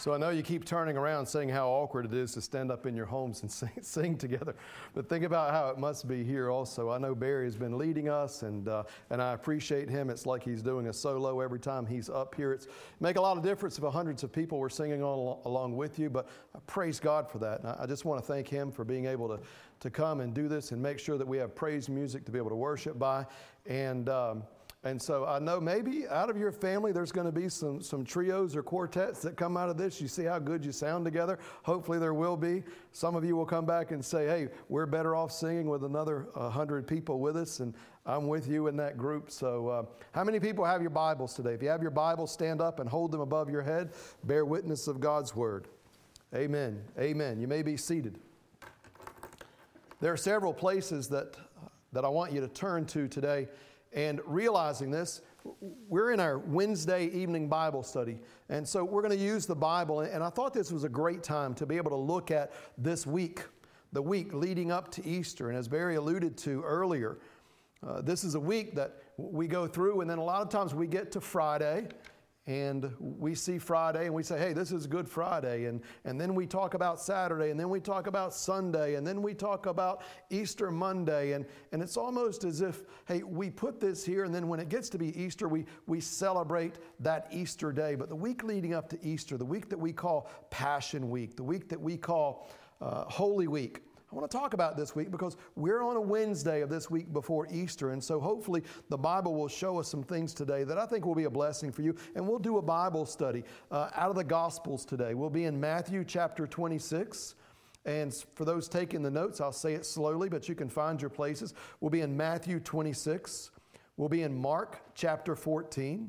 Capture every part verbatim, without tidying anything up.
So I know you keep turning around saying how awkward it is to stand up in your homes and sing, sing together. But think about how it must be here also. I know Barry has been leading us, and uh, and I appreciate him. It's like he's doing a solo every time he's up here. It's make a lot of difference if hundreds of people were singing on, along with you. But I praise God for that. And I, I just want to thank him for being able to, to come and do this and make sure that we have praise music to be able to worship by. And um, And so I know maybe out of your family there's going to be some, some trios or quartets that come out of this. You see how good you sound together. Hopefully there will be. Some of you will come back and say, hey, we're better off singing with another uh, hundred people with us, and I'm with you in that group. So uh, how many people have your Bibles today? If you have your Bibles, stand up and hold them above your head. Bear witness of God's Word. Amen. Amen. You may be seated. There are several places that, that I want you to turn to today. And realizing this, we're in our Wednesday evening Bible study. And so we're going to use the Bible. And I thought this was a great time to be able to look at this week, the week leading up to Easter. And as Barry alluded to earlier, uh, this is a week that we go through. And then a lot of times we get to Friday. And we see Friday and we say, hey, this is Good Friday. And, and then we talk about Saturday, and then we talk about Sunday, and then we talk about Easter Monday. And, and it's almost as if, hey, we put this here, and then when it gets to be Easter, we, we celebrate that Easter day. But the week leading up to Easter, the week that we call Passion Week, the week that we call uh, Holy Week, I want to talk about this week because we're on a Wednesday of this week before Easter. And so hopefully the Bible will show us some things today that I think will be a blessing for you. And we'll do a Bible study uh, out of the Gospels today. We'll be in Matthew chapter twenty-six. And for those taking the notes, I'll say it slowly, but you can find your places. We'll be in Matthew twenty-six. We'll be in Mark chapter fourteen.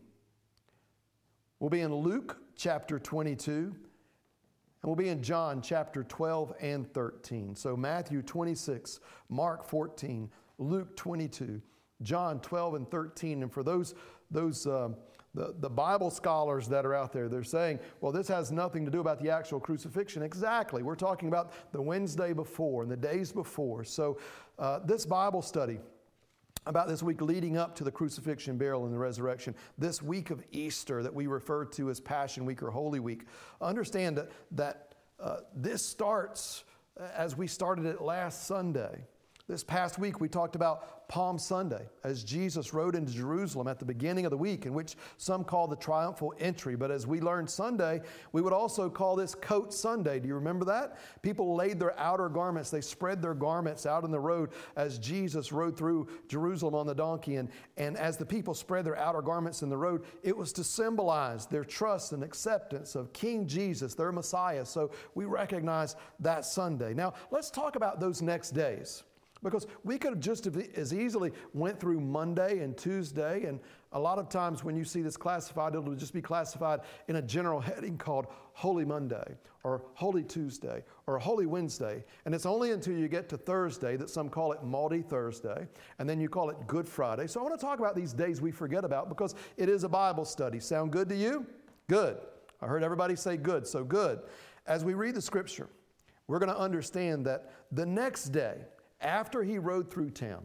We'll be in Luke chapter twenty-two. And we'll be in John chapter twelve and thirteen. So Matthew twenty-six, Mark fourteen, Luke twenty-two, John twelve and thirteen. And for those, those uh, the, the Bible scholars that are out there, they're saying, well, this has nothing to do about the actual crucifixion. Exactly. We're talking about the Wednesday before and the days before. So uh, this Bible study about this week leading up to the crucifixion, burial, and the resurrection, this week of Easter that we refer to as Passion Week or Holy Week. Understand that, that uh, this starts as we started it last Sunday. This past week we talked about Palm Sunday as Jesus rode into Jerusalem at the beginning of the week, in which some call the triumphal entry. But as we learned Sunday, we would also call this Coat Sunday. Do you remember that? People laid their outer garments. They spread their garments out in the road as Jesus rode through Jerusalem on the donkey. And, and as the people spread their outer garments in the road, it was to symbolize their trust and acceptance of King Jesus, their Messiah. So we recognize that Sunday. Now, let's talk about those next days. Because we could have just as easily went through Monday and Tuesday, and a lot of times when you see this classified, it'll just be classified in a general heading called Holy Monday, or Holy Tuesday, or Holy Wednesday. And it's only until you get to Thursday that some call it Maundy Thursday, and then you call it Good Friday. So I want to talk about these days we forget about because it is a Bible study. Sound good to you? Good. I heard everybody say good, so good. As we read the Scripture, we're going to understand that the next day, after he rode through town,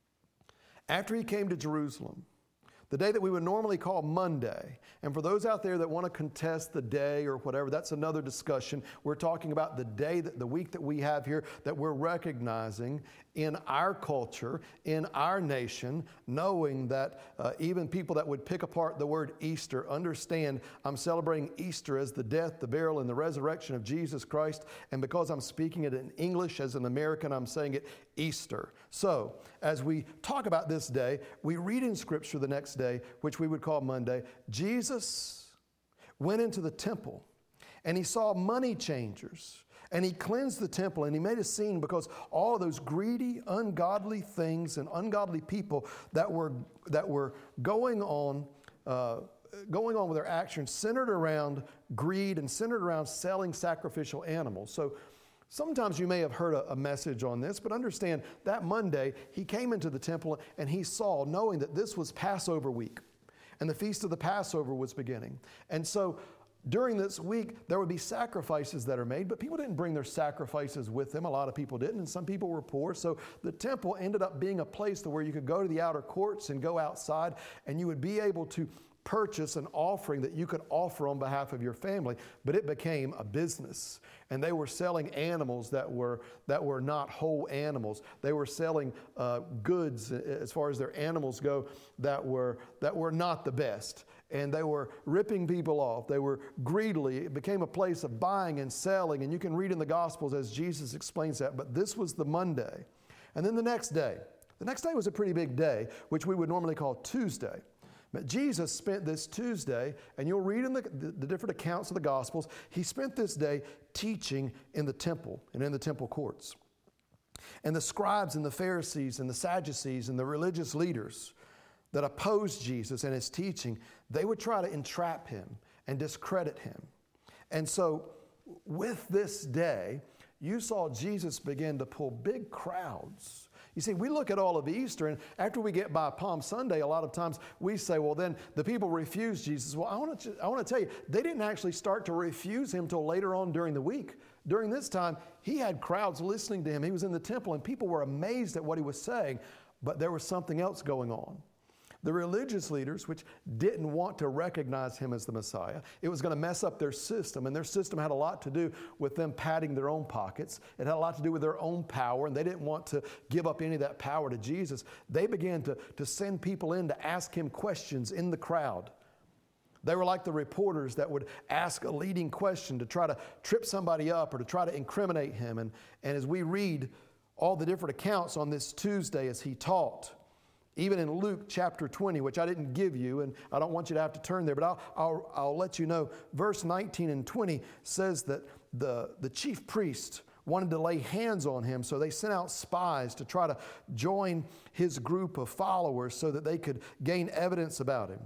after he came to Jerusalem, the day that we would normally call Monday, and for those out there that want to contest the day or whatever, that's another discussion. We're talking about the day, that the week that we have here that we're recognizing in our culture, in our nation, knowing that uh, even people that would pick apart the word Easter understand I'm celebrating Easter as the death, the burial, and the resurrection of Jesus Christ. And because I'm speaking it in English as an American, I'm saying it Easter. So as we talk about this day, we read in Scripture the next day, which we would call Monday, Jesus went into the temple and he saw money changers. And he cleansed the temple, and he made a scene because all of those greedy, ungodly things and ungodly people that were that were going on, uh, going on with their actions centered around greed and centered around selling sacrificial animals. So sometimes you may have heard a, a message on this, but understand that Monday he came into the temple and he saw, knowing that this was Passover week, and the feast of the Passover was beginning, and so during this week, there would be sacrifices that are made, but people didn't bring their sacrifices with them. A lot of people didn't, and some people were poor. So the temple ended up being a place to where you could go to the outer courts and go outside, and you would be able to purchase an offering that you could offer on behalf of your family, but it became a business. And they were selling animals that were that were not whole animals. They were selling uh, goods, as far as their animals go, that were that were not the best. And they were ripping people off. They were greedily. It became a place of buying and selling. And you can read in the Gospels as Jesus explains that. But this was the Monday. And then the next day. The next day was a pretty big day, which we would normally call Tuesday. But Jesus spent this Tuesday, and you'll read in the, the, the different accounts of the Gospels, he spent this day teaching in the temple and in the temple courts. And the scribes and the Pharisees and the Sadducees and the religious leaders that opposed Jesus and his teaching, they would try to entrap him and discredit him. And so with this day, you saw Jesus begin to pull big crowds. You see, we look at all of Easter, and after we get by Palm Sunday, a lot of times we say, well, then the people refused Jesus. Well, I want to I want to tell you, they didn't actually start to refuse him till later on during the week. During this time, he had crowds listening to him. He was in the temple, and people were amazed at what he was saying, but there was something else going on. The religious leaders, which didn't want to recognize him as the Messiah, it was going to mess up their system, and their system had a lot to do with them padding their own pockets. It had a lot to do with their own power, and they didn't want to give up any of that power to Jesus. They began to, to send people in to ask him questions in the crowd. They were like the reporters that would ask a leading question to try to trip somebody up or to try to incriminate him. And, and as we read all the different accounts on this Tuesday as he taught, even in Luke chapter twenty, which I didn't give you, and I don't want you to have to turn there, but I'll, I'll, I'll let you know, verse nineteen and twenty says that the, the chief priest wanted to lay hands on him, so they sent out spies to try to join his group of followers so that they could gain evidence about him.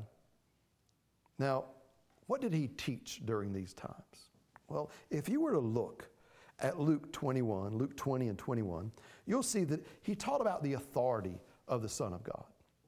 Now, what did he teach during these times? Well, if you were to look at Luke twenty-one, Luke twenty and twenty-one, you'll see that he taught about the authority of the Son of God.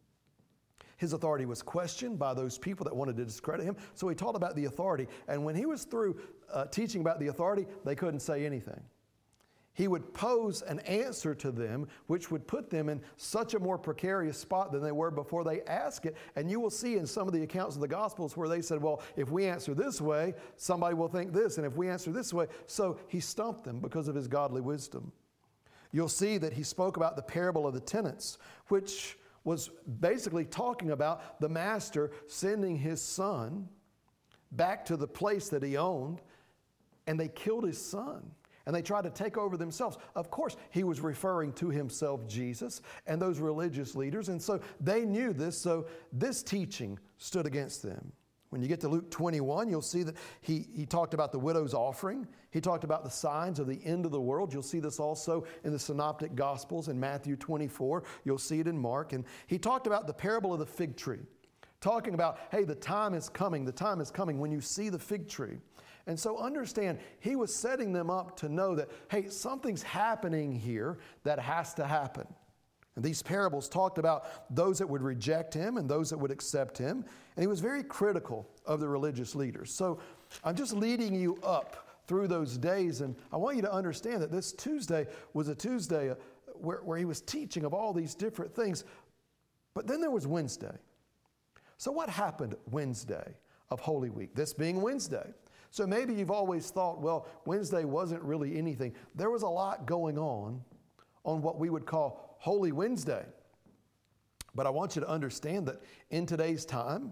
His authority was questioned by those people that wanted to discredit him, so he taught about the authority. And when he was through uh, teaching about the authority, they couldn't say anything. He would pose an answer to them, which would put them in such a more precarious spot than they were before they asked it. And you will see in some of the accounts of the Gospels where they said, well, if we answer this way, somebody will think this. And if we answer this way, so he stumped them because of his godly wisdom. You'll see that he spoke about the parable of the tenants, which was basically talking about the master sending his son back to the place that he owned, and they killed his son. And they tried to take over themselves. Of course, he was referring to himself, Jesus, and those religious leaders. And so they knew this, so this teaching stood against them. When you get to Luke twenty-one, you'll see that he, he talked about the widow's offering. He talked about the signs of the end of the world. You'll see this also in the Synoptic Gospels in Matthew twenty-four. You'll see it in Mark. And he talked about the parable of the fig tree, talking about, hey, the time is coming. The time is coming when you see the fig tree. And so understand, he was setting them up to know that, hey, something's happening here that has to happen. And these parables talked about those that would reject him and those that would accept him. And he was very critical of the religious leaders. So I'm just leading you up through those days. And I want you to understand that this Tuesday was a Tuesday where, where he was teaching of all these different things. But then there was Wednesday. So what happened Wednesday of Holy Week, this being Wednesday? So maybe you've always thought, well, Wednesday wasn't really anything. There was a lot going on on what we would call Holy Wednesday. But I want you to understand that in today's time,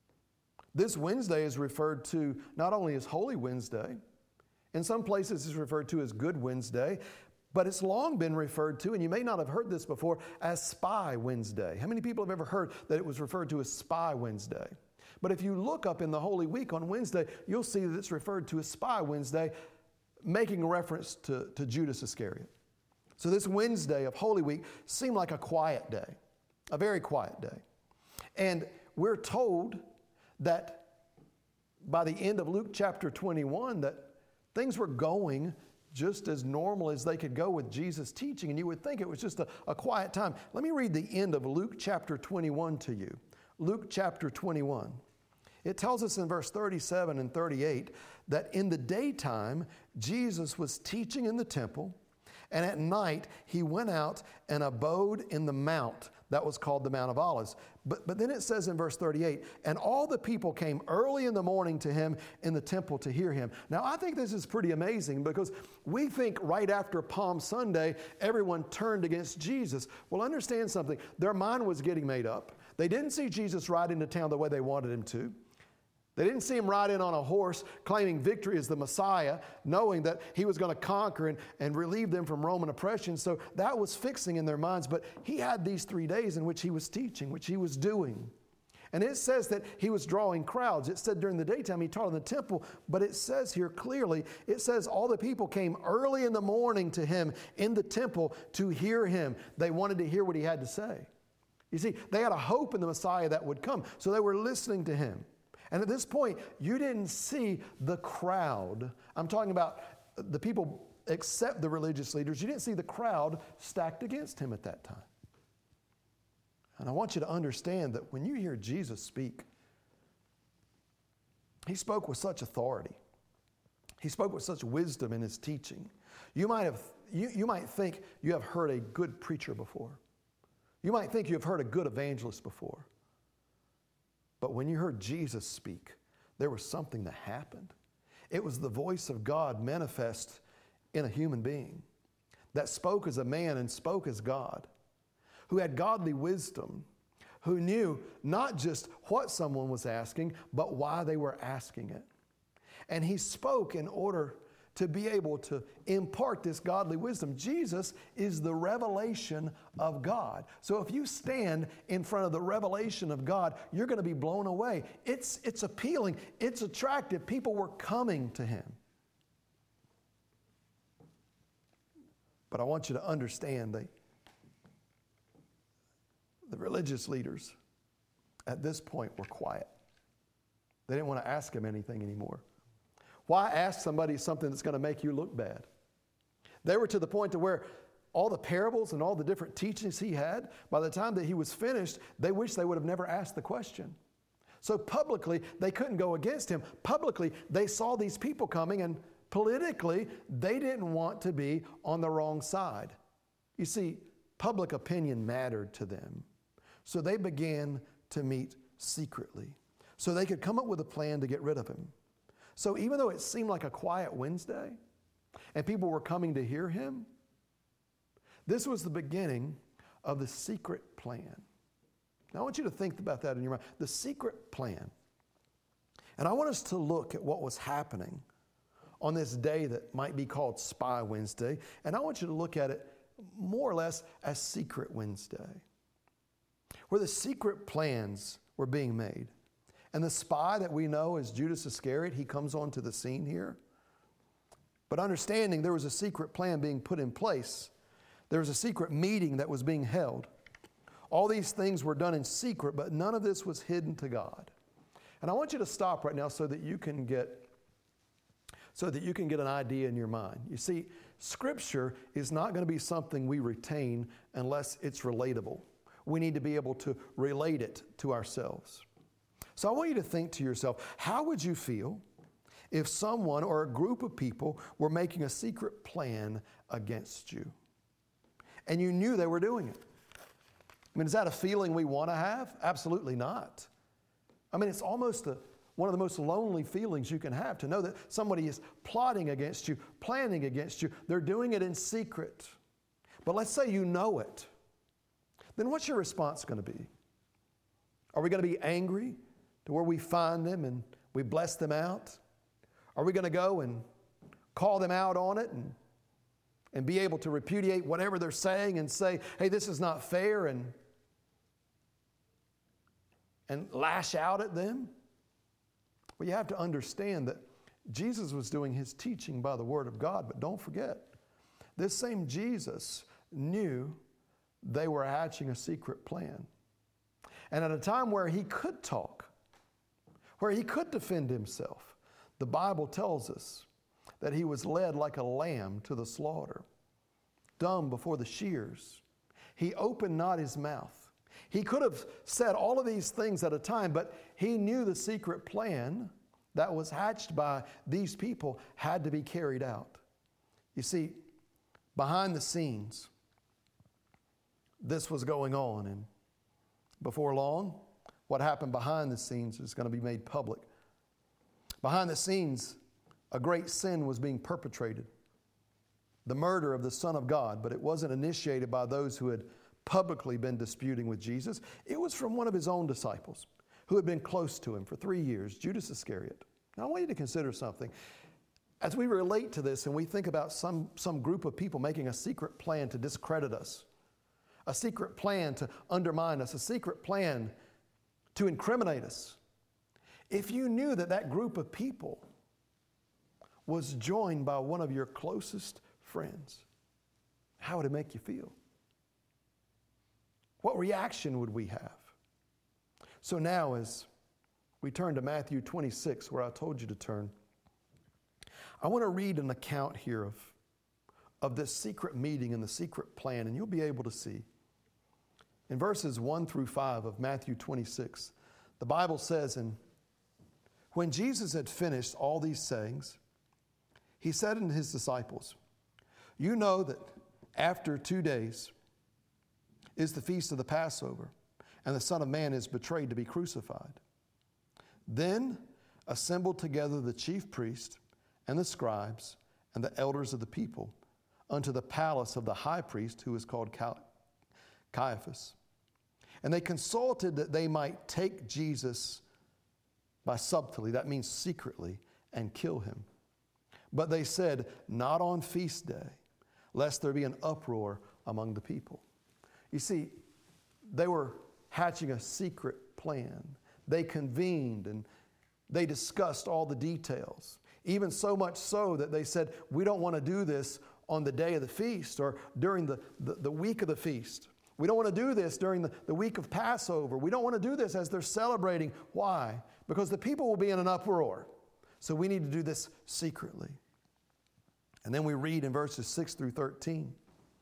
this Wednesday is referred to not only as Holy Wednesday, in some places it's referred to as Good Wednesday, but it's long been referred to, and you may not have heard this before, as Spy Wednesday. How many people have ever heard that it was referred to as Spy Wednesday? But if you look up in the Holy Week on Wednesday, you'll see that it's referred to as Spy Wednesday, making reference to, to Judas Iscariot. So this Wednesday of Holy Week seemed like a quiet day, a very quiet day. And we're told that by the end of Luke chapter twenty-one that things were going just as normal as they could go with Jesus' teaching, and you would think it was just a, a quiet time. Let me read the end of Luke chapter twenty-one to you. Luke chapter twenty-one. It tells us in verse thirty-seven and thirty-eight that in the daytime Jesus was teaching in the temple, and at night he went out and abode in the mount that was called the Mount of Olives. But, but then it says in verse thirty-eight, and all the people came early in the morning to him in the temple to hear him. Now, I think this is pretty amazing because we think right after Palm Sunday, everyone turned against Jesus. Well, understand something. Their mind was getting made up. They didn't see Jesus ride into town the way they wanted him to. They didn't see him ride in on a horse claiming victory as the Messiah, knowing that he was going to conquer and, and relieve them from Roman oppression. So that was fixing in their minds. But he had these three days in which he was teaching, which he was doing. And it says that he was drawing crowds. It said during the daytime he taught in the temple, but it says here clearly, it says all the people came early in the morning to him in the temple to hear him. They wanted to hear what he had to say. You see, they had a hope in the Messiah that would come, so they were listening to him. And at this point, you didn't see the crowd. I'm talking about the people except the religious leaders. You didn't see the crowd stacked against him at that time. And I want you to understand that when you hear Jesus speak, he spoke with such authority. He spoke with such wisdom in his teaching. You might have, you, you might think you have heard a good preacher before. You might think you have heard a good evangelist before. But when you heard Jesus speak, there was something that happened. It was the voice of God manifest in a human being that spoke as a man and spoke as God, who had godly wisdom, who knew not just what someone was asking, but why they were asking it. And he spoke in order to be able to impart this godly wisdom. Jesus is the revelation of God. So if you stand in front of the revelation of God, you're going to be blown away. It's, it's appealing. It's attractive. People were coming to him. But I want you to understand they, the religious leaders at this point were quiet. They didn't want to ask him anything anymore. Why ask somebody something that's going to make you look bad? They were to the point to where all the parables and all the different teachings he had, by the time that he was finished, they wished they would have never asked the question. So publicly, they couldn't go against him. Publicly, they saw these people coming, and politically, they didn't want to be on the wrong side. You see, public opinion mattered to them. So they began to meet secretly so they could come up with a plan to get rid of him. So even though it seemed like a quiet Wednesday and people were coming to hear him, this was the beginning of the secret plan. Now I want you to think about that in your mind. The secret plan. And I want us to look at what was happening on this day that might be called Spy Wednesday. And I want you to look at it more or less as Secret Wednesday, where the secret plans were being made. And the spy that we know as Judas Iscariot, he comes onto the scene here. But understanding there was a secret plan being put in place. There was a secret meeting that was being held. All these things were done in secret, but none of this was hidden to God. And I want you to stop right now so that you can get so that you can get an idea in your mind. You see, Scripture is not going to be something we retain unless it's relatable. We need to be able to relate it to ourselves. So I want you to think to yourself, how would you feel if someone or a group of people were making a secret plan against you and you knew they were doing it? I mean, is that a feeling we want to have? Absolutely not. I mean, it's almost a, one of the most lonely feelings you can have, to know that somebody is plotting against you, planning against you. They're doing it in secret. But let's say you know it. Then what's your response going to be? Are we going to be angry to where we find them and we bless them out? Are we going to go and call them out on it and, and be able to repudiate whatever they're saying and say, hey, this is not fair, and, and lash out at them? Well, you have to understand that Jesus was doing his teaching by the Word of God, but don't forget, this same Jesus knew they were hatching a secret plan. And at a time where he could talk, where he could defend himself, the Bible tells us that he was led like a lamb to the slaughter, dumb before the shears. He opened not his mouth. He could have said all of these things at a time, but he knew the secret plan that was hatched by these people had to be carried out. You see, behind the scenes, this was going on, and Before long, what happened behind the scenes is going to be made public. Behind the scenes, a great sin was being perpetrated. The murder of the Son of God, but it wasn't initiated by those who had publicly been disputing with Jesus. It was from one of his own disciples who had been close to him for three years, Judas Iscariot. Now, I want you to consider something. As we relate to this and we think about some, some group of people making a secret plan to discredit us, a secret plan to undermine us, a secret plan to incriminate us. If you knew that that group of people was joined by one of your closest friends, how would it make you feel? What reaction would we have? So now as we turn to Matthew twenty-six, where I told you to turn, I want to read an account here of, of this secret meeting and the secret plan, and you'll be able to see. In verses one through five of Matthew twenty-six, the Bible says, "And when Jesus had finished all these sayings, he said unto his disciples, 'You know that after two days is the feast of the Passover, and the Son of Man is betrayed to be crucified. Then assembled together the chief priests and the scribes and the elders of the people unto the palace of the high priest, who is called Caiaphas. And they consulted that they might take Jesus by subtlety, that means secretly, and kill him. But they said, not on feast day, lest there be an uproar among the people.'" You see, they were hatching a secret plan. They convened and they discussed all the details. Even so much so that they said, we don't want to do this on the day of the feast or during the, the, the week of the feast. We don't want to do this during the, the week of Passover. We don't want to do this as they're celebrating. Why? Because the people will be in an uproar. So we need to do this secretly. And then we read in verses six through thirteen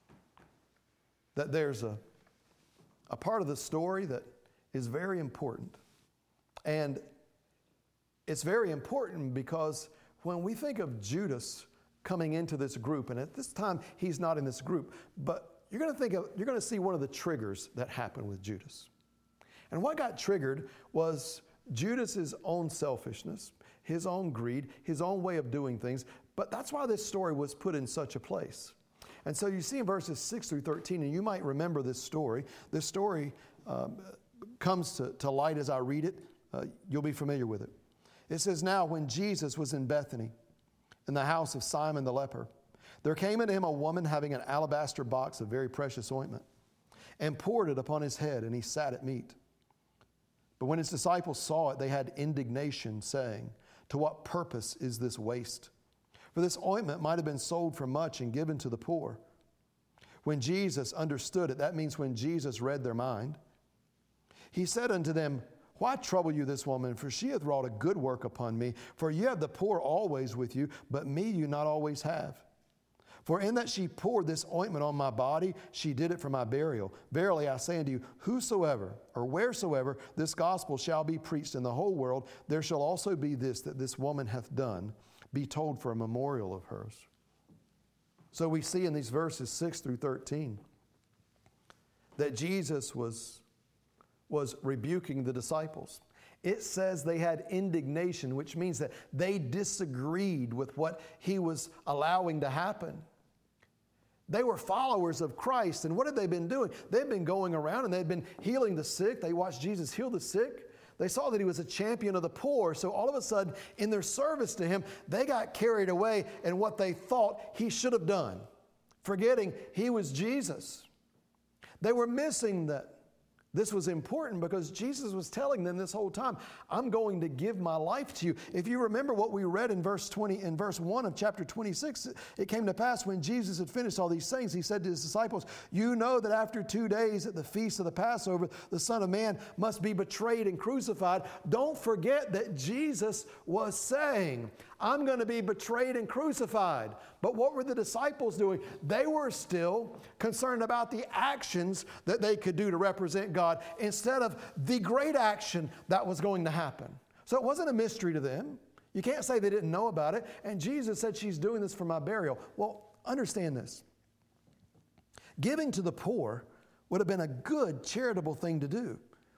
that there's a, a part of the story that is very important. And it's very important because when we think of Judas coming into this group, and at this time he's not in this group, but you're going to think of, you're going to see one of the triggers that happened with Judas. And what got triggered was Judas's own selfishness, his own greed, his own way of doing things. But that's why this story was put in such a place. And so you see in verses six through thirteen, and you might remember this story. This story um, comes to, to light as I read it. Uh, you'll be familiar with it. It says, "Now when Jesus was in Bethany, in the house of Simon the leper, there came unto him a woman having an alabaster box of very precious ointment, and poured it upon his head, and he sat at meat. But when his disciples saw it, they had indignation, saying, 'To what purpose is this waste? For this ointment might have been sold for much and given to the poor.' When Jesus understood it," that means when Jesus read their mind, "he said unto them, Why trouble you this woman? For she hath wrought a good work upon me. For you have the poor always with you, but me you not always have. For in that she poured this ointment on my body, she did it for my burial. Verily I say unto you, whosoever or wheresoever this gospel shall be preached in the whole world, there shall also be this that this woman hath done, be told for a memorial of hers." So we see in these verses six through thirteen that Jesus was, was rebuking the disciples. It says they had indignation, which means that they disagreed with what he was allowing to happen. They were followers of Christ, and what had they been doing? They'd been going around and they'd been healing the sick. They watched Jesus heal the sick. They saw that he was a champion of the poor. So all of a sudden, in their service to him, they got carried away in what they thought he should have done, forgetting he was Jesus. They were missing that this was important because Jesus was telling them this whole time, I'm going to give my life to you. If you remember what we read in verse twenty, in verse one of chapter twenty-six, it came to pass when Jesus had finished all these things, he said to his disciples, "You know that after two days at the feast of the Passover, the Son of Man must be betrayed and crucified." Don't forget that Jesus was saying, I'm going to be betrayed and crucified. But what were the disciples doing? They were still concerned about the actions that they could do to represent God instead of the great action that was going to happen. So it wasn't a mystery to them. You can't say they didn't know about it. And Jesus said, she's doing this for my burial. Well, understand this. Giving to the poor would have been a good charitable thing to do.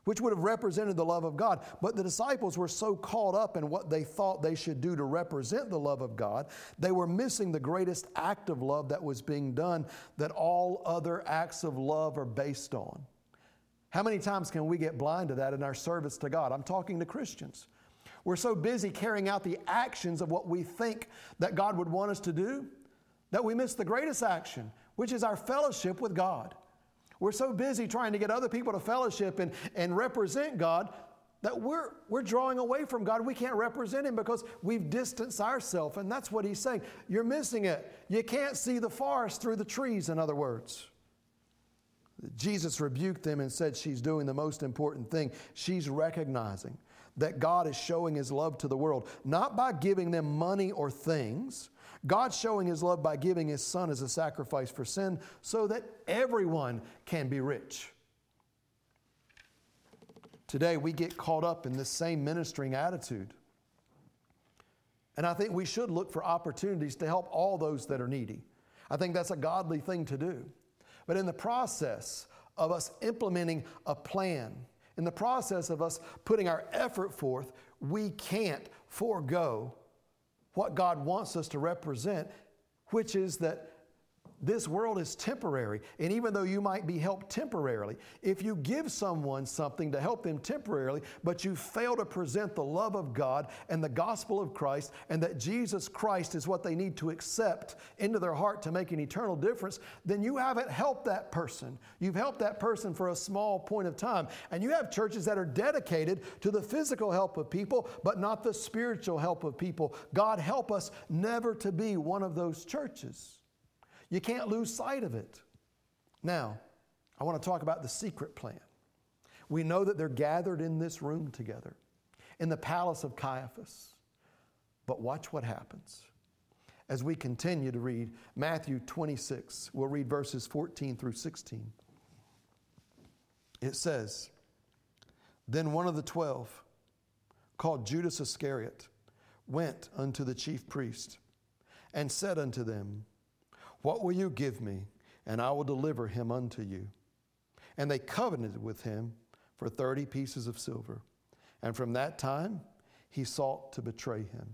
which would have represented the love of God. But the disciples were so caught up in what they thought they should do to represent the love of God, they were missing the greatest act of love that was being done that all other acts of love are based on. How many times can we get blind to that in our service to God? I'm talking to Christians. We're so busy carrying out the actions of what we think that God would want us to do that we miss the greatest action, which is our fellowship with God. We're so busy trying to get other people to fellowship and, and represent God that we're, we're drawing away from God. We can't represent Him because we've distanced ourselves. And that's what He's saying. You're missing it. You can't see the forest through the trees, in other words. Jesus rebuked them and said she's doing the most important thing. She's recognizing that God is showing His love to the world, not by giving them money or things. God's showing His love by giving His Son as a sacrifice for sin so that everyone can be rich. Today we get caught up in this same ministering attitude. And I think we should look for opportunities to help all those that are needy. I think that's a godly thing to do. But in the process of us implementing a plan, in the process of us putting our effort forth, we can't forego what God wants us to represent, which is that this world is temporary. And even though you might be helped temporarily, if you give someone something to help them temporarily, but you fail to present the love of God and the gospel of Christ, and that Jesus Christ is what they need to accept into their heart to make an eternal difference, then you haven't helped that person. You've helped that person for a small point of time. And you have churches that are dedicated to the physical help of people, but not the spiritual help of people. God help us never to be one of those churches. You can't lose sight of it. Now, I want to talk about the secret plan. We know that they're gathered in this room together, in the palace of Caiaphas. But watch what happens. As we continue to read Matthew twenty-six, we'll read verses fourteen through sixteen. It says, "Then one of the twelve, called Judas Iscariot, went unto the chief priest and said unto them, What will you give me, and I will deliver him unto you? And they covenanted with him for thirty pieces of silver. And from that time he sought to betray him."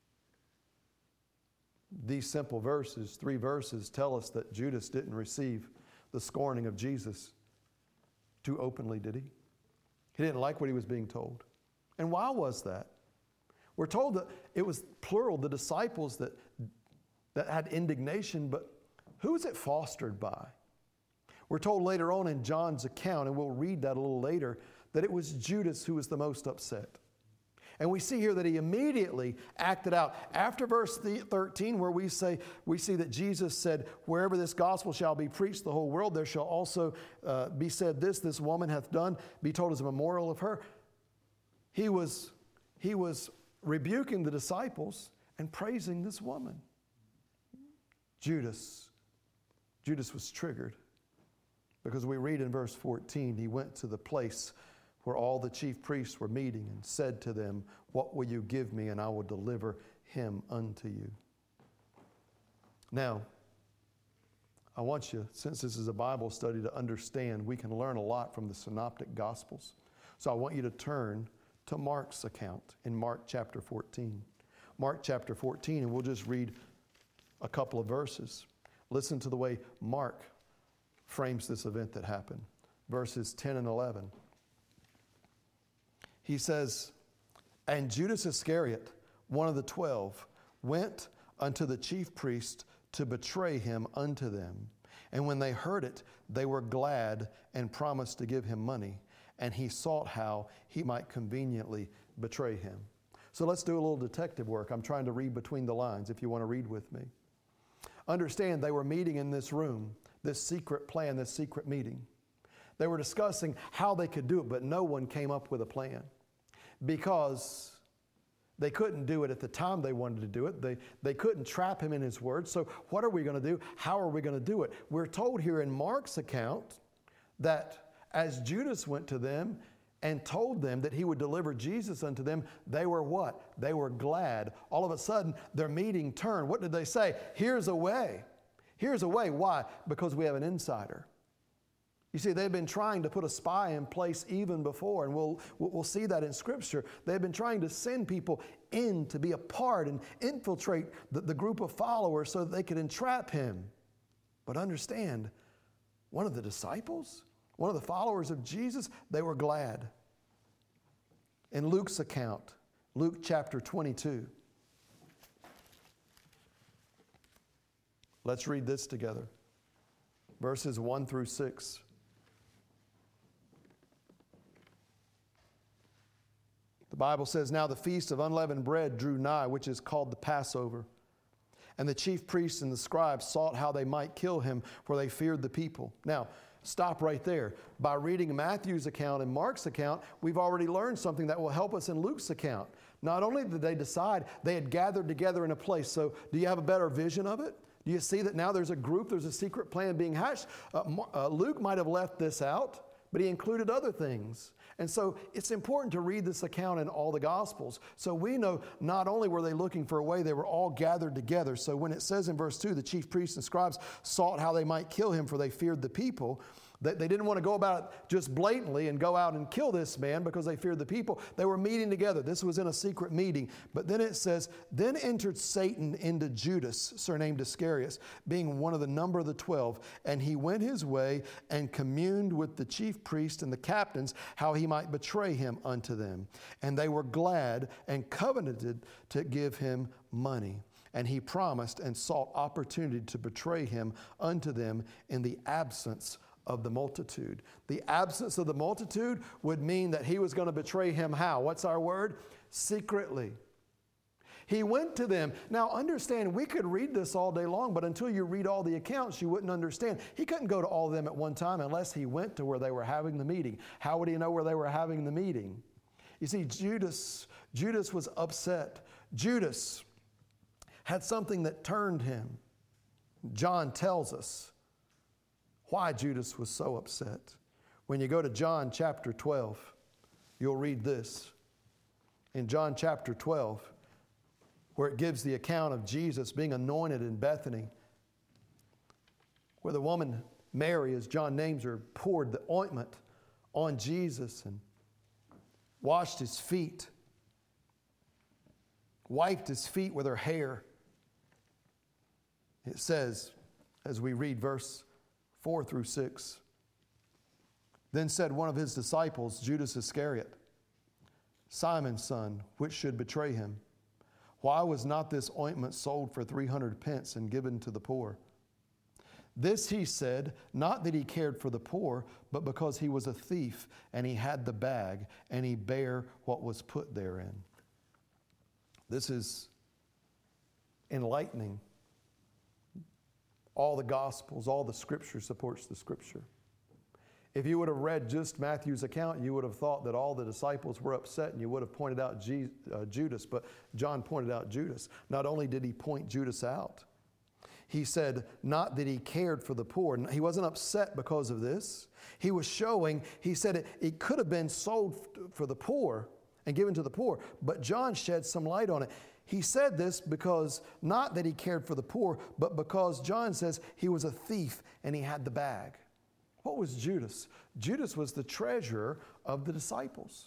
These simple verses, three verses, tell us that Judas didn't receive the scorning of Jesus too openly, did he? He didn't like what he was being told. And why was that? We're told that it was plural, the disciples that that had indignation, but who is it fostered by? We're told later on in John's account, and we'll read that a little later, that it was Judas who was the most upset. And we see here that he immediately acted out. After verse thirteen, where we say we see that Jesus said, "Wherever this gospel shall be preached the whole world, there shall also uh, be said this, this woman hath done, be told as a memorial of her." He was, he was rebuking the disciples and praising this woman. Judas, Judas was triggered because we read in verse fourteen, he went to the place where all the chief priests were meeting and said to them, "What will you give me, and I will deliver him unto you?" Now, I want you, since this is a Bible study, to understand we can learn a lot from the Synoptic Gospels. So I want you to turn to Mark's account in Mark chapter fourteen. Mark chapter fourteen, and we'll just read a couple of verses. Listen to the way Mark frames this event that happened. Verses ten and eleven. He says, "And Judas Iscariot, one of the twelve, went unto the chief priests to betray him unto them. And when they heard it, they were glad and promised to give him money. And he sought how he might conveniently betray him." So let's do a little detective work. I'm trying to read between the lines if you want to read with me. Understand, they were meeting in this room, this secret plan, this secret meeting. They were discussing how they could do it, but no one came up with a plan because they couldn't do it at the time they wanted to do it. They, they couldn't trap him in his word. So what are we going to do? How are we going to do it? We're told here in Mark's account that as Judas went to them and told them that he would deliver Jesus unto them, they were what? They were glad. All of a sudden, their meeting turned. What did they say? Here's a way. Here's a way. Why? Because we have an insider. You see, they've been trying to put a spy in place even before, and we'll, we'll see that in Scripture. They've been trying to send people in to be a part and infiltrate the, the group of followers so that they could entrap him. But understand, one of the disciples, one of the followers of Jesus, they were glad. In Luke's account, Luke chapter twenty-two, let's read this together. Verses one through six. The Bible says, "Now the feast of unleavened bread drew nigh, which is called the Passover. And the chief priests and the scribes sought how they might kill him, for they feared the people." Now, stop right there. By reading Matthew's account and Mark's account, we've already learned something that will help us in Luke's account. Not only did they decide, they had gathered together in a place. So do you have a better vision of it? Do you see that now there's a group, there's a secret plan being hatched? Uh, uh, Luke might have left this out, but he included other things. And so it's important to read this account in all the Gospels. So we know not only were they looking for a way, they were all gathered together. So when it says in verse two, the chief priests and scribes sought how they might kill him, for they feared the people. They, they didn't want to go about it just blatantly and go out and kill this man because they feared the people. They were meeting together. This was in a secret meeting. But then it says, "Then entered Satan into Judas, surnamed Iscariot, being one of the number of the twelve. And he went his way and communed with the chief priests and the captains how he might betray him unto them. And they were glad and covenanted to give him money. And he promised and sought opportunity to betray him unto them in the absence of the multitude." The absence of the multitude would mean that he was going to betray him how? What's our word? Secretly. He went to them. Now understand, we could read this all day long, but until you read all the accounts, you wouldn't understand. He couldn't go to all of them at one time unless he went to where they were having the meeting. How would he know where they were having the meeting? You see, Judas, Judas was upset. Judas had something that turned him. John tells us why Judas was so upset. When you go to John chapter twelve, you'll read this. In John chapter twelve, where it gives the account of Jesus being anointed in Bethany, where the woman Mary, as John names her, poured the ointment on Jesus and washed his feet, wiped his feet with her hair. It says, as we read verse four through six, "Then said one of his disciples, Judas Iscariot, Simon's son, which should betray him, why was not this ointment sold for three hundred pence and given to the poor? This he said, not that he cared for the poor, but because he was a thief, and he had the bag, and he bare what was put therein." This is enlightening. All the Gospels, all the Scripture supports the Scripture. If you would have read just Matthew's account, you would have thought that all the disciples were upset and you would have pointed out G, uh, Judas, but John pointed out Judas. Not only did he point Judas out, he said not that he cared for the poor. He wasn't upset because of this. He was showing, he said it, it could have been sold for the poor and given to the poor, but John shed some light on it. He said this because not that he cared for the poor, but because John says he was a thief and he had the bag. What was Judas? Judas was the treasurer of the disciples.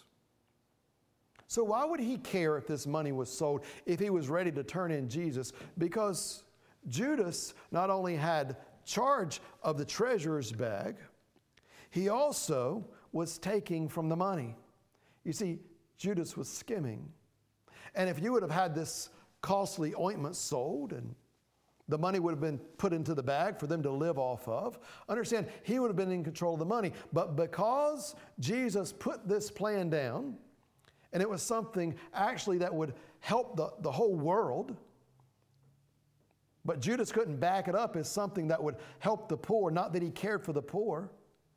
So why would he care if this money was sold if he was ready to turn in Jesus? Because Judas not only had charge of the treasurer's bag, he also was taking from the money. You see, Judas was skimming. And if you would have had this costly ointment sold and the money would have been put into the bag for them to live off of, understand, he would have been in control of the money. But because Jesus put this plan down, and it was something actually that would help the, the whole world, but Judas couldn't back it up as something that would help the poor, not that he cared for the poor,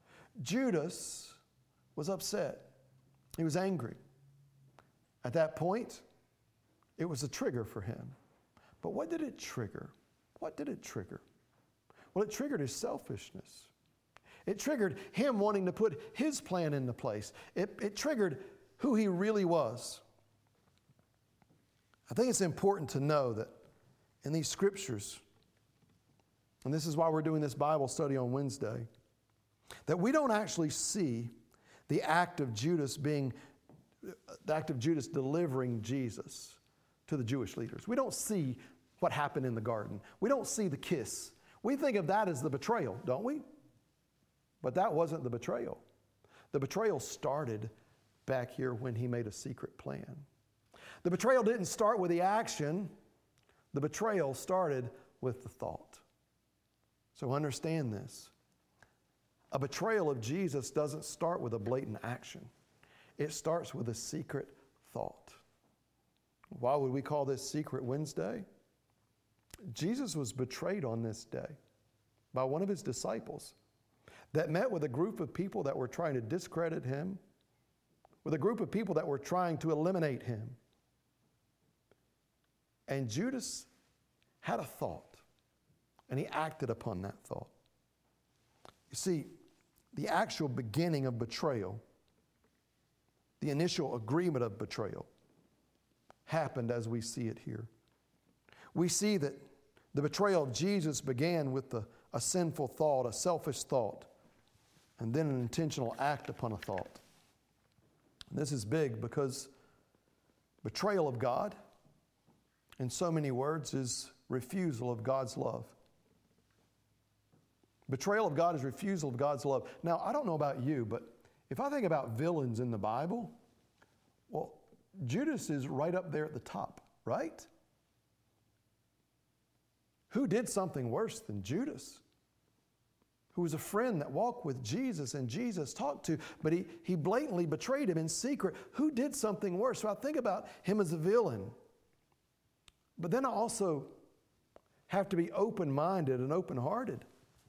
Judas was upset. He was angry. At that point, it was a trigger for him. But what did it trigger? What did it trigger? Well, it triggered his selfishness. It triggered him wanting to put his plan into place. It, it triggered who he really was. I think it's important to know that in these scriptures, and this is why we're doing this Bible study on Wednesday, That we don't actually see the act of Judas being, the act of Judas delivering Jesus to the Jewish leaders. We don't see what happened in the garden. We don't see the kiss. We think of that as the betrayal, don't we? But that wasn't the betrayal. The betrayal started back here when he made a secret plan. The betrayal didn't start with the action. The betrayal started with the thought. So understand this. A betrayal of Jesus doesn't start with a blatant action. It starts with a secret thought. Why would we call this Secret Wednesday? Jesus was betrayed on this day by one of his disciples that met with a group of people that were trying to discredit him, with a group of people that were trying to eliminate him. And Judas had a thought, and he acted upon that thought. You see, the actual beginning of betrayal, the initial agreement of betrayal, happened as we see it here. We see that the betrayal of Jesus began with the, a sinful thought, a selfish thought, and then an intentional act upon a thought. And this is big because betrayal of God, in so many words, is refusal of God's love. Betrayal of God is refusal of God's love. Now, I don't know about you, but if I think about villains in the Bible, well, Judas is right up there at the top, right? Who did something worse than Judas? Who was a friend that walked with Jesus and Jesus talked to, but he, he blatantly betrayed him in secret. Who did something worse? So I think about him as a villain. But then I also have to be open-minded and open-hearted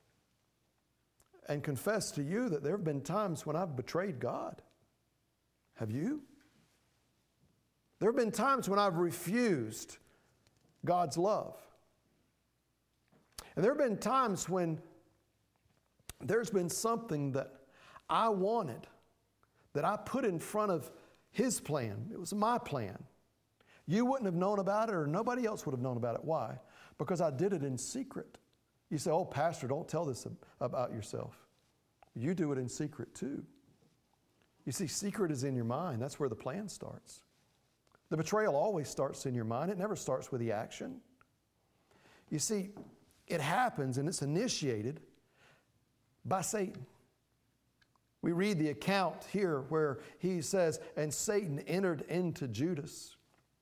and confess to you that there have been times when I've betrayed God. Have you? There have been times when I've refused God's love. And there have been times when there's been something that I wanted, that I put in front of His plan. It was my plan. You wouldn't have known about it, or nobody else would have known about it. Why? Because I did it in secret. You say, oh, Pastor, don't tell this about yourself. You do it in secret too. You see, secret is in your mind. That's where the plan starts. The betrayal always starts in your mind. It never starts with the action. You see, it happens and it's initiated by Satan. We read the account here where he says, and Satan entered into Judas.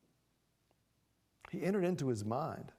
He entered into his mind.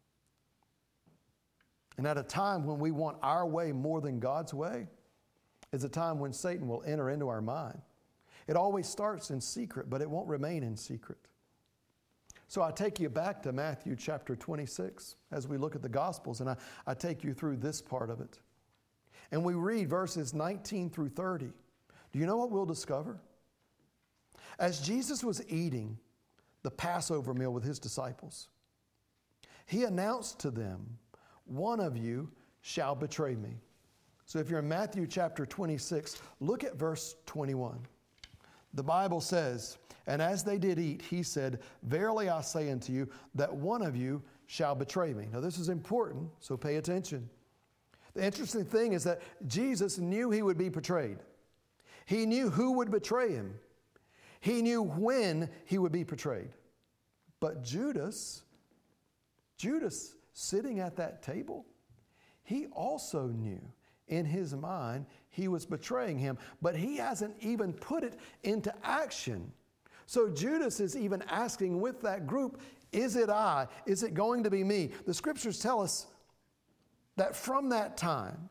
And at a time when we want our way more than God's way, is a time when Satan will enter into our mind. It always starts in secret, but it won't remain in secret. So I take you back to Matthew chapter twenty-six as we look at the Gospels, and I, I take you through this part of it. And we read verses nineteen through thirty. Do you know what we'll discover? As Jesus was eating the Passover meal with His disciples, He announced to them, one of you shall betray me. So if you're in Matthew chapter twenty-six, look at verse twenty-one. The Bible says, and as they did eat, He said, verily I say unto you, that one of you shall betray me. Now this is important, so pay attention. The interesting thing is that Jesus knew He would be betrayed. He knew who would betray Him. He knew when He would be betrayed. But Judas, Judas sitting at that table, he also knew in his mind he was betraying Him, but he hasn't even put it into action. So Judas is even asking with that group, is it I? Is it going to be me? The Scriptures tell us that from that time,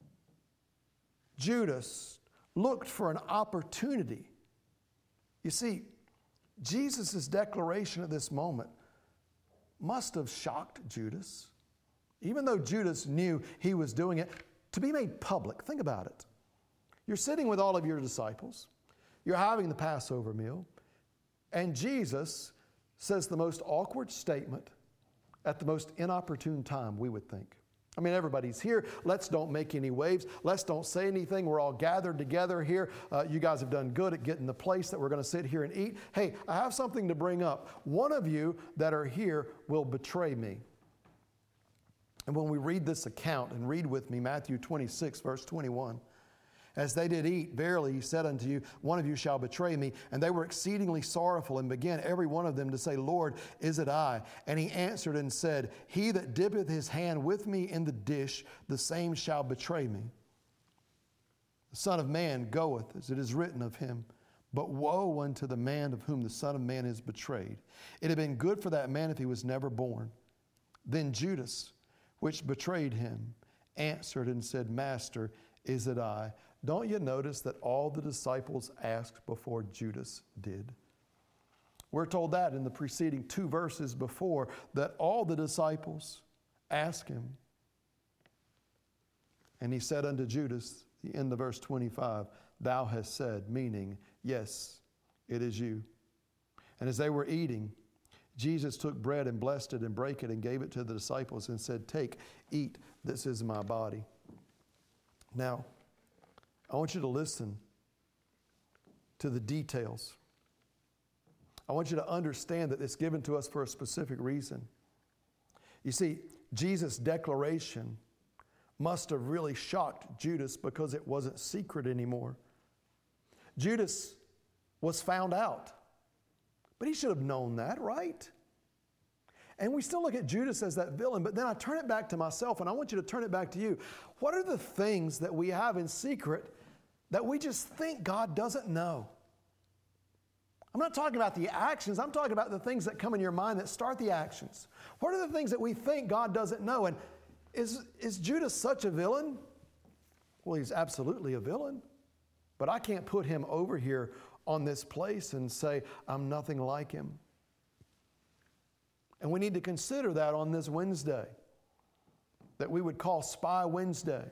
Judas looked for an opportunity. You see, Jesus' declaration at this moment must have shocked Judas, even though Judas knew he was doing it, to be made public. Think about it. You're sitting with all of your disciples. You're having the Passover meal. And Jesus says the most awkward statement at the most inopportune time, we would think. I mean, everybody's here. Let's don't make any waves. Let's don't say anything. We're all gathered together here. Uh, you guys have done good at getting the place that we're going to sit here and eat. Hey, I have something to bring up. One of you that are here will betray me. And when we read this account, and read with me Matthew twenty-six, verse twenty-one, As they did eat, verily he said unto you, one of you shall betray me. And they were exceedingly sorrowful, and began every one of them to say, Lord, is it I? And he answered and said, He that dippeth his hand with me in the dish, the same shall betray me. The Son of Man goeth, as it is written of him. But woe unto the man of whom the Son of Man is betrayed. It had been good for that man if he was never born. Then Judas, which betrayed him, answered and said, Master, is it I? Don't you notice that all the disciples asked before Judas did? We're told that in the preceding two verses before, that all the disciples asked him. And he said unto Judas, the end of verse twenty-five, Thou hast said, meaning, yes, it is you. And as they were eating, Jesus took bread and blessed it and brake it and gave it to the disciples and said, Take, eat, this is my body. Now, I want you to listen to the details. I want you to understand that it's given to us for a specific reason. You see, Jesus' declaration must have really shocked Judas because it wasn't secret anymore. Judas was found out, but he should have known that, right? And we still look at Judas as that villain, but then I turn it back to myself, and I want you to turn it back to you. What are the things that we have in secret that we just think God doesn't know? I'm not talking about the actions. I'm talking about the things that come in your mind that start the actions. What are the things that we think God doesn't know? And is, is Judas such a villain? Well, he's absolutely a villain. But I can't put him over here on this place and say, I'm nothing like him. And we need to consider that on this Wednesday, that we would call Spy Wednesday.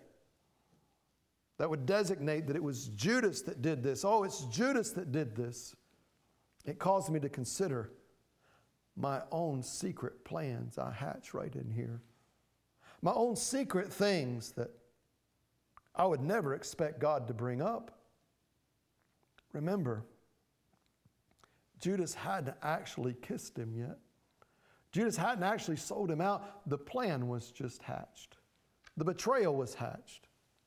That would designate that it was Judas that did this. Oh, it's Judas that did this. It caused me to consider my own secret plans I hatch right in here. My own secret things that I would never expect God to bring up. Remember, Judas hadn't actually kissed him yet. Judas hadn't actually sold him out. The plan was just hatched. The betrayal was hatched.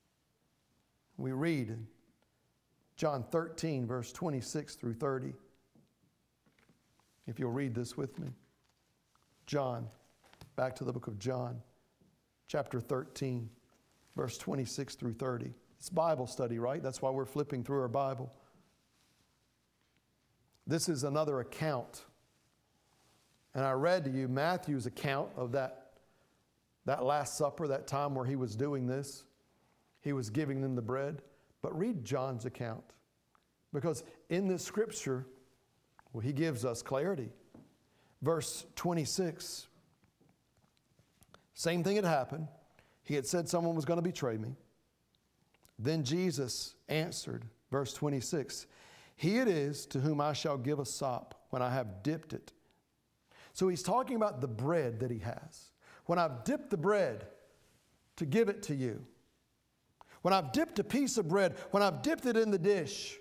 We read in John thirteen, verse twenty-six through thirty. If you'll read this with me. John, back to the book of John, chapter thirteen, verse twenty-six through thirty. It's Bible study, right? That's why we're flipping through our Bible. This is another account. And I read to you Matthew's account of that, that Last Supper, that time where he was doing this. He was giving them the bread. But read John's account. Because in this scripture, well, he gives us clarity. Verse twenty-six. Same thing had happened. He had said someone was going to betray me. Then Jesus answered, verse twenty-six, He it is to whom I shall give a sop when I have dipped it. So he's talking about the bread that he has. When I've dipped the bread to give it to you. When I've dipped a piece of bread, when I've dipped it in the dish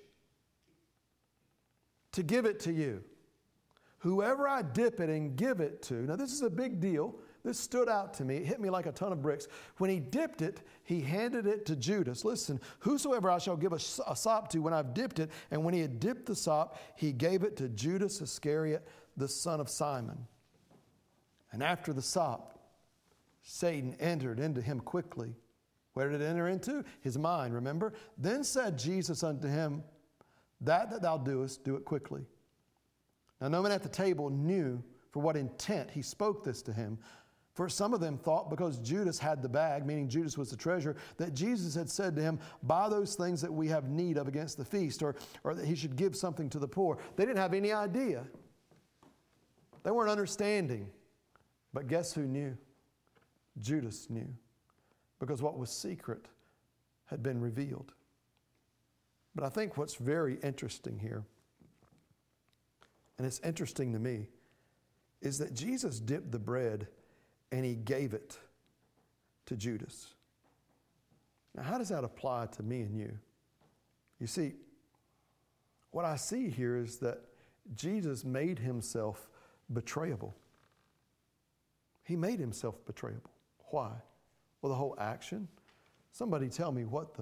to give it to you. Whoever I dip it and give it to. Now this is a big deal. This stood out to me. It hit me like a ton of bricks. When he dipped it, he handed it to Judas. Listen, whosoever I shall give a, a sop to when I've dipped it. And when he had dipped the sop, he gave it to Judas Iscariot, the son of Simon. And after the sop, Satan entered into him quickly. Where did it enter into? His mind, remember? Then said Jesus unto him, That that thou doest, do it quickly. Now no man at the table knew for what intent he spoke this to him. For some of them thought because Judas had the bag, meaning Judas was the treasurer, that Jesus had said to him, buy those things that we have need of against the feast, or, or that he should give something to the poor. They didn't have any idea. They weren't understanding. But guess who knew? Judas knew. Because what was secret had been revealed. But I think what's very interesting here, and it's interesting to me, is that Jesus dipped the bread and he gave it to Judas. Now, how does that apply to me and you? You see, what I see here is that Jesus made himself betrayable. He made himself betrayable. Why? Well, the whole action. Somebody tell me what the,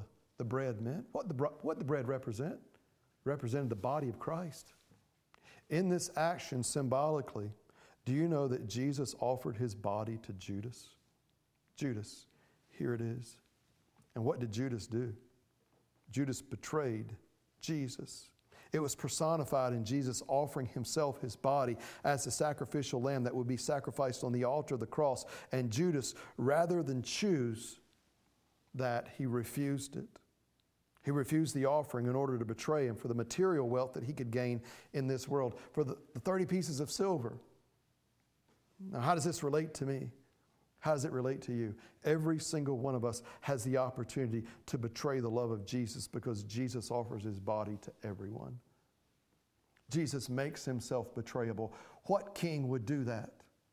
the bread meant, what the, what the bread represent, represented the body of Christ. In this action, symbolically, do you know that Jesus offered his body to Judas? Judas, here it is. And what did Judas do? Judas betrayed Jesus. It was personified in Jesus offering himself, his body, as the sacrificial lamb that would be sacrificed on the altar of the cross. And Judas, rather than choose that, he refused it. He refused the offering in order to betray him for the material wealth that he could gain in this world, for the, the thirty pieces of silver. Now, how does this relate to me? How does it relate to you? Every single one of us has the opportunity to betray the love of Jesus because Jesus offers his body to everyone. Jesus makes himself betrayable. What king would do that?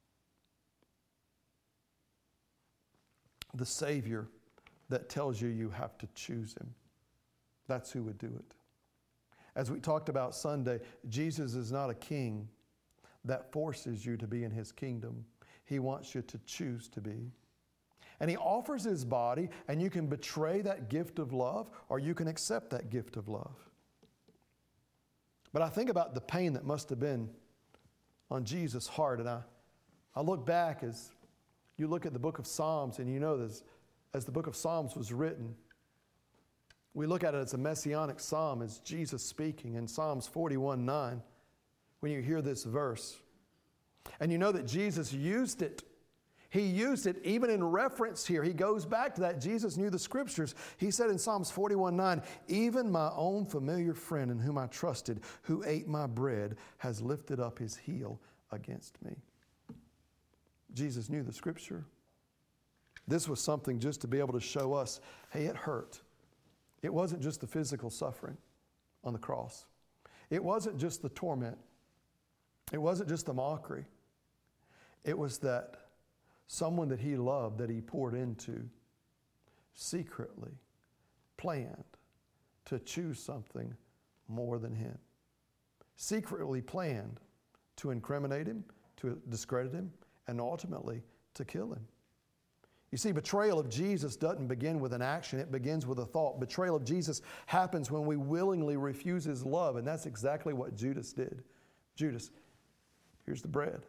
The Savior that tells you you have to choose him. That's who would do it. As we talked about Sunday, Jesus is not a king that forces you to be in his kingdom. He wants you to choose to be. And he offers his body, and you can betray that gift of love, or you can accept that gift of love. But I think about the pain that must have been on Jesus' heart, and I, I look back as you look at the book of Psalms, and you know this, as the book of Psalms was written, we look at it as a messianic psalm, as Jesus speaking in Psalms forty-one nine, when you hear this verse. And you know that Jesus used it. He used it even in reference here. He goes back to that. Jesus knew the scriptures. He said in Psalms forty-one nine, even my own familiar friend in whom I trusted, who ate my bread, has lifted up his heel against me. Jesus knew the scripture. This was something just to be able to show us, hey, it hurt. It wasn't just the physical suffering on the cross. It wasn't just the torment. It wasn't just the mockery. It was that someone that he loved, that he poured into, secretly planned to choose something more than him. Secretly planned to incriminate him, to discredit him, and ultimately to kill him. You see, betrayal of Jesus doesn't begin with an action, it begins with a thought. Betrayal of Jesus happens when we willingly refuse his love, and that's exactly what Judas did. Judas, here's the bread.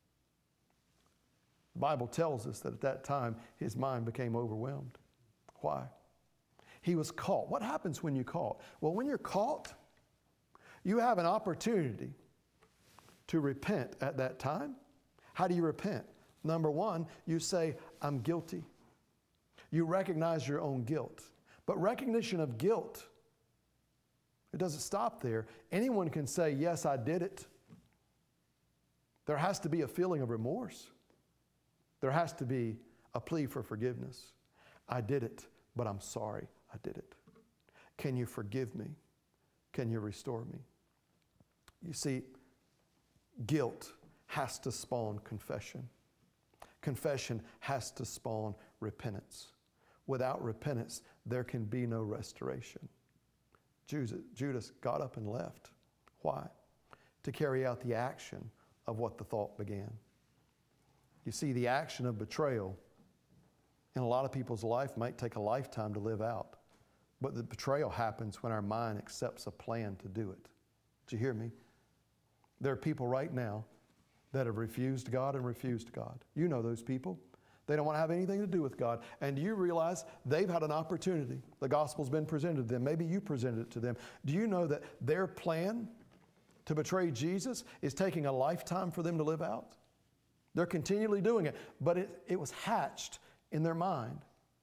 The Bible tells us that at that time, his mind became overwhelmed. Why? He was caught. What happens when you're caught? Well, when you're caught, you have an opportunity to repent at that time. How do you repent? Number one, you say, I'm guilty. You recognize your own guilt. But recognition of guilt, it doesn't stop there. Anyone can say, yes, I did it. There has to be a feeling of remorse. There has to be a plea for forgiveness. I did it, but I'm sorry I did it. Can you forgive me? Can you restore me? You see, guilt has to spawn confession. Confession has to spawn repentance. Without repentance, there can be no restoration. Judas got up and left. Why? To carry out the action of what the thought began. You see, the action of betrayal in a lot of people's life might take a lifetime to live out. But the betrayal happens when our mind accepts a plan to do it. Did you hear me? There are people right now that have refused God and refused God. You know those people. They don't want to have anything to do with God. And do you realize they've had an opportunity? The gospel's been presented to them. Maybe you presented it to them. Do you know that their plan to betray Jesus is taking a lifetime for them to live out? They're continually doing it, but it, it was hatched in their mind.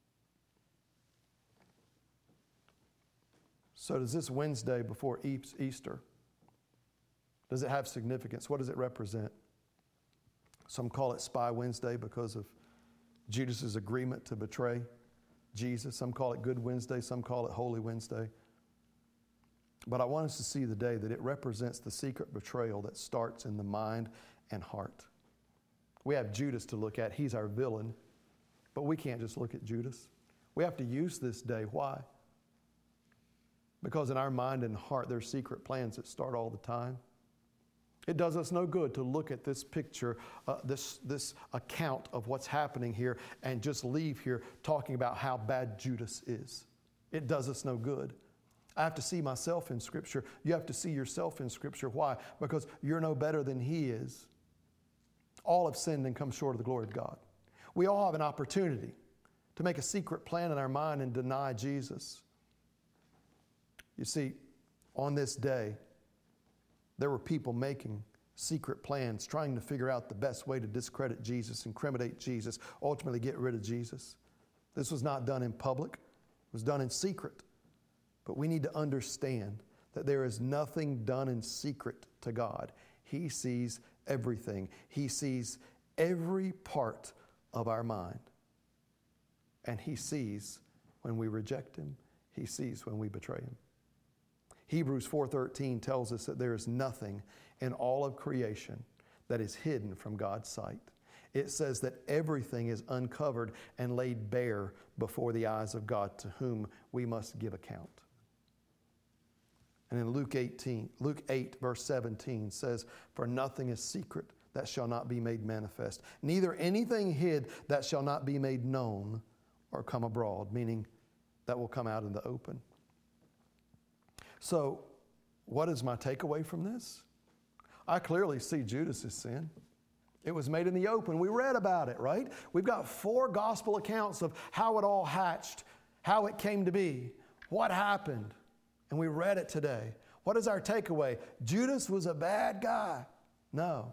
So does this Wednesday before Easter, does it have significance? What does it represent? Some call it Spy Wednesday because of Judas's agreement to betray Jesus. Some call it Good Wednesday. Some call it Holy Wednesday. But I want us to see the day that it represents the secret betrayal that starts in the mind and heart. We have Judas to look at. He's our villain. But we can't just look at Judas. We have to use this day. Why? Because in our mind and heart, there's secret plans that start all the time. It does us no good to look at this picture, uh, this, this account of what's happening here, and just leave here talking about how bad Judas is. It does us no good. I have to see myself in Scripture. You have to see yourself in Scripture. Why? Because you're no better than He is. All have sinned and come short of the glory of God. We all have an opportunity to make a secret plan in our mind and deny Jesus. You see, on this day, there were people making secret plans, trying to figure out the best way to discredit Jesus, incriminate Jesus, ultimately get rid of Jesus. This was not done in public. It was done in secret. But we need to understand that there is nothing done in secret to God. He sees everything. He sees every part of our mind. And He sees when we reject Him. He sees when we betray Him. Hebrews four thirteen tells us that there is nothing in all of creation that is hidden from God's sight. It says that everything is uncovered and laid bare before the eyes of God, to whom we must give account. And in Luke eighteen, Luke eight, verse seventeen says, "For nothing is secret that shall not be made manifest, neither anything hid that shall not be made known or come abroad," meaning that will come out in the open. So, what is my takeaway from this? I clearly see Judas' sin. It was made in the open. We read about it, right? We've got four gospel accounts of how it all hatched, how it came to be, what happened. And we read it today. What is our takeaway? Judas was a bad guy. No.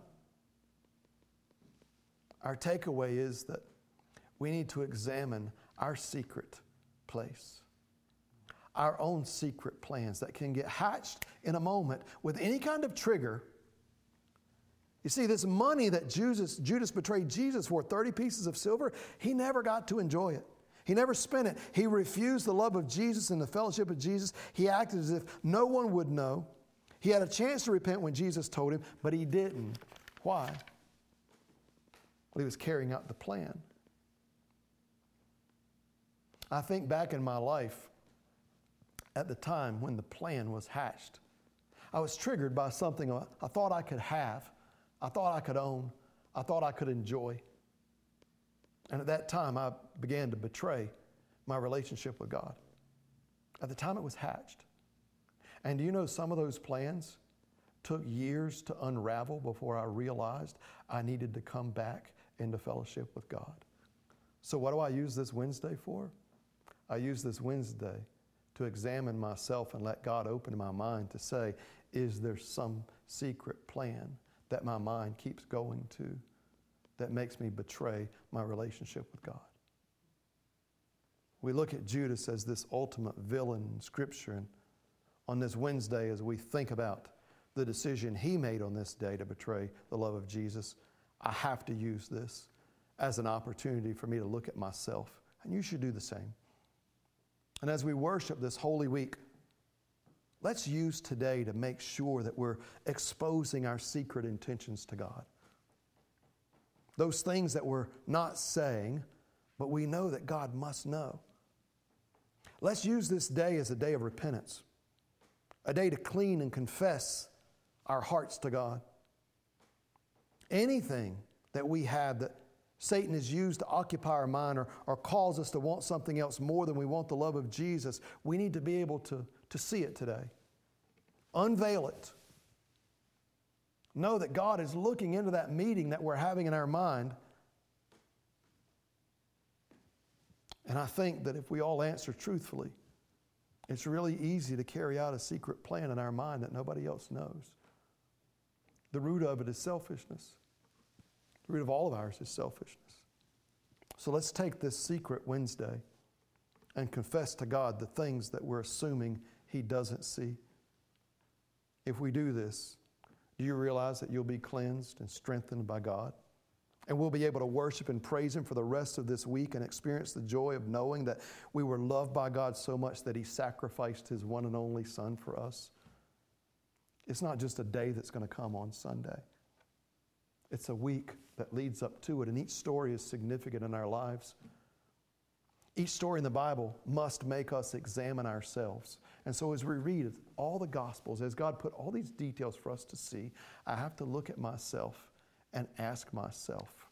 Our takeaway is that we need to examine our secret place, our own secret plans that can get hatched in a moment with any kind of trigger. You see, this money that Judas, Judas betrayed Jesus for, thirty pieces of silver, he never got to enjoy it. He never spent it. He refused the love of Jesus and the fellowship of Jesus. He acted as if no one would know. He had a chance to repent when Jesus told him, but he didn't. Why? Well, he was carrying out the plan. I think back in my life at the time when the plan was hatched. I was triggered by something I thought I could have. I thought I could own. I thought I could enjoy. And at that time, I began to betray my relationship with God. At the time it was hatched. And do you know some of those plans took years to unravel before I realized I needed to come back into fellowship with God. So what do I use this Wednesday for? I use this Wednesday to examine myself and let God open my mind to say, is there some secret plan that my mind keeps going to that makes me betray my relationship with God? We look at Judas as this ultimate villain in Scripture, and on this Wednesday, as we think about the decision he made on this day to betray the love of Jesus, I have to use this as an opportunity for me to look at myself, and you should do the same. And as we worship this Holy Week, let's use today to make sure that we're exposing our secret intentions to God. Those things that we're not saying, but we know that God must know. Let's use this day as a day of repentance, a day to clean and confess our hearts to God. Anything that we have that Satan has used to occupy our mind or, or cause us to want something else more than we want the love of Jesus, we need to be able to, to see it today. Unveil it. Know that God is looking into that meeting that we're having in our mind. And I think that if we all answer truthfully, it's really easy to carry out a secret plan in our mind that nobody else knows. The root of it is selfishness. The root of all of ours is selfishness. So let's take this secret Wednesday and confess to God the things that we're assuming He doesn't see. If we do this, do you realize that you'll be cleansed and strengthened by God? And we'll be able to worship and praise Him for the rest of this week and experience the joy of knowing that we were loved by God so much that He sacrificed His one and only Son for us. It's not just a day that's going to come on Sunday. It's a week that leads up to it, and each story is significant in our lives. Each story in the Bible must make us examine ourselves. And so as we read all the Gospels, as God put all these details for us to see, I have to look at myself and ask myself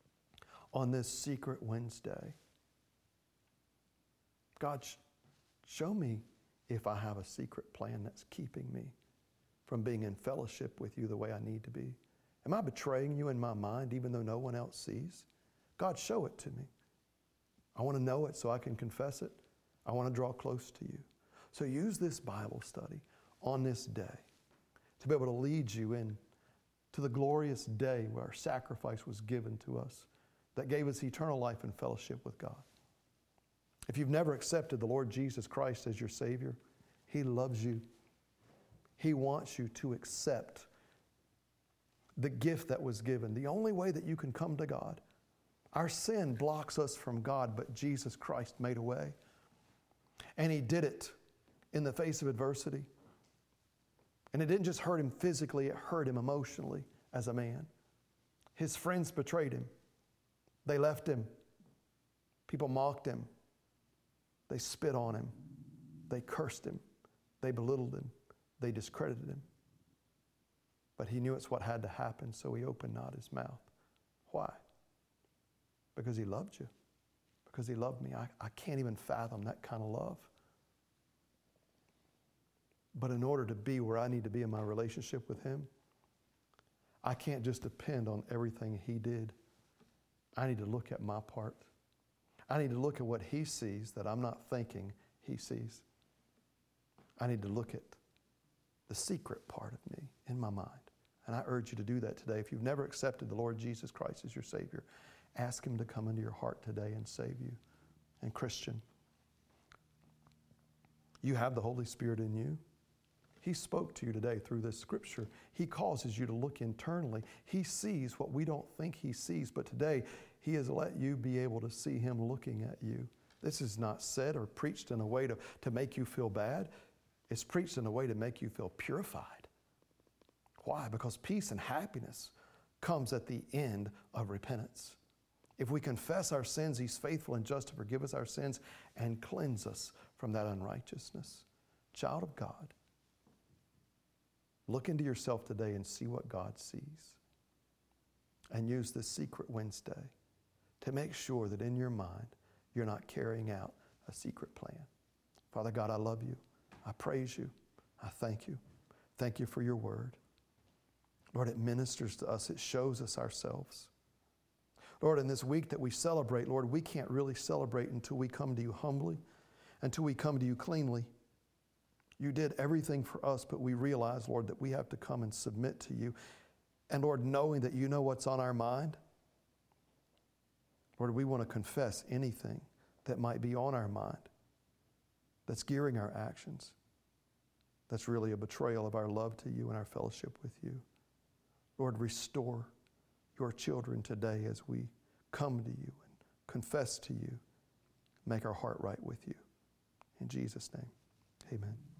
on this secret Wednesday, God, sh- Show me if I have a secret plan that's keeping me from being in fellowship with you the way I need to be. Am I betraying you in my mind even though no one else sees? God, show it to me. I want to know it so I can confess it. I want to draw close to you. So use this Bible study on this day to be able to lead you in to the glorious day where our sacrifice was given to us that gave us eternal life and fellowship with God. If you've never accepted the Lord Jesus Christ as your Savior, He loves you. He wants you to accept the gift that was given. The only way that you can come to God. Our sin blocks us from God, but Jesus Christ made a way. And He did it in the face of adversity. And it didn't just hurt Him physically, it hurt Him emotionally as a man. His friends betrayed Him. They left Him. People mocked Him. They spit on Him. They cursed Him. They belittled Him. They discredited Him. But He knew it's what had to happen, so He opened not His mouth. Why? Because He loved you. Because He loved me. I, I can't even fathom that kind of love. But in order to be where I need to be in my relationship with Him, I can't just depend on everything He did. I need to look at my part. I need to look at what He sees that I'm not thinking He sees. I need to look at the secret part of me in my mind. And I urge you to do that today. If you've never accepted the Lord Jesus Christ as your Savior, ask Him to come into your heart today and save you. And Christian, you have the Holy Spirit in you. He spoke to you today through this scripture. He causes you to look internally. He sees what we don't think He sees, but today He has let you be able to see Him looking at you. This is not said or preached in a way to, to make you feel bad. It's preached in a way to make you feel purified. Why? Because peace and happiness comes at the end of repentance. If we confess our sins, He's faithful and just to forgive us our sins and cleanse us from that unrighteousness. Child of God, look into yourself today and see what God sees. And use this Secret Wednesday to make sure that in your mind you're not carrying out a secret plan. Father God, I love you. I praise you. I thank you. Thank you for your word. Lord, it ministers to us. It shows us ourselves. Lord, in this week that we celebrate, Lord, we can't really celebrate until we come to you humbly, until we come to you cleanly. You did everything for us, but we realize, Lord, that we have to come and submit to you. And Lord, knowing that you know what's on our mind, Lord, we want to confess anything that might be on our mind that's gearing our actions, that's really a betrayal of our love to you and our fellowship with you. Lord, restore your children today as we come to you and confess to you. Make our heart right with you. In Jesus' name, amen.